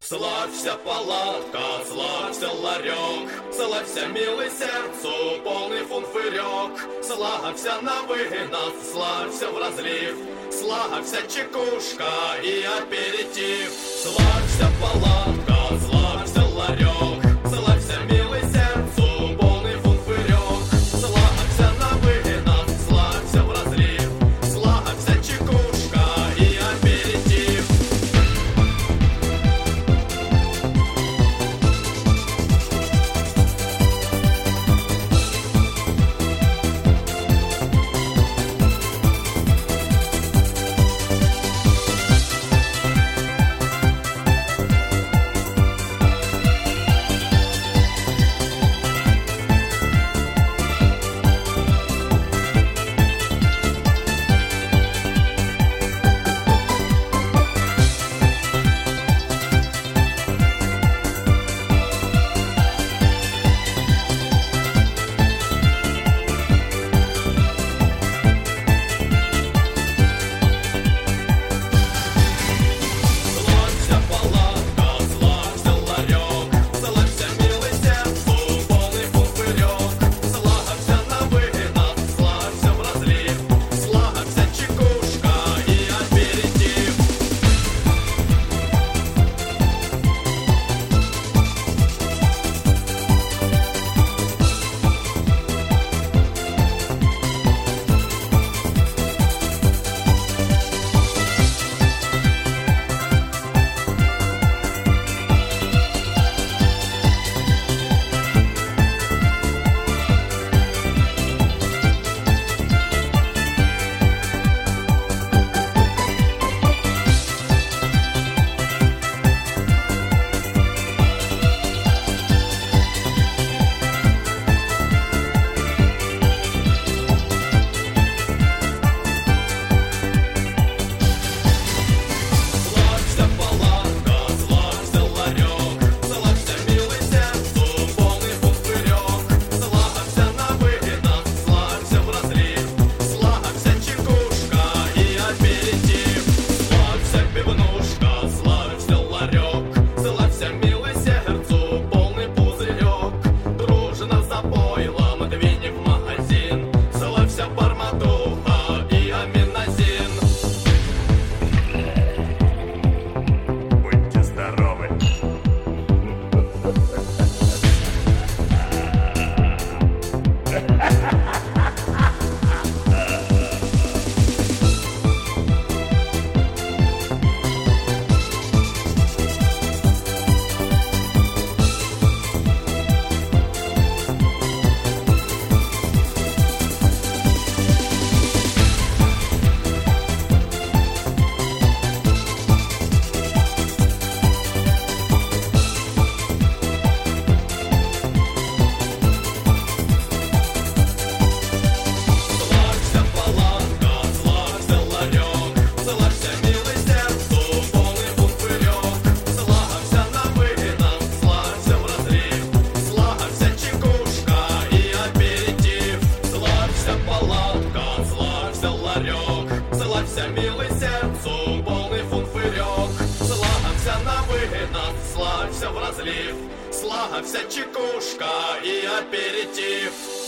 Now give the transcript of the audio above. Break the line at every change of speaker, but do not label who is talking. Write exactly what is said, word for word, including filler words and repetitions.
Славься, палатка, славься, ларек, славься, милый сердцу, полный фунфырек. Славься на вынос, славься в разлив, славься, чекушка и аперитив. Славься, палатка, славься, ларек, славься, милый сердцу, полный фунфырек. Славься на вынос, славься в разлив, славься, чекушка и аперитив. Славься, милый сердцу, полный фунфырек. Славься на вынос, славься в разлив, славься, чекушка и аперитив.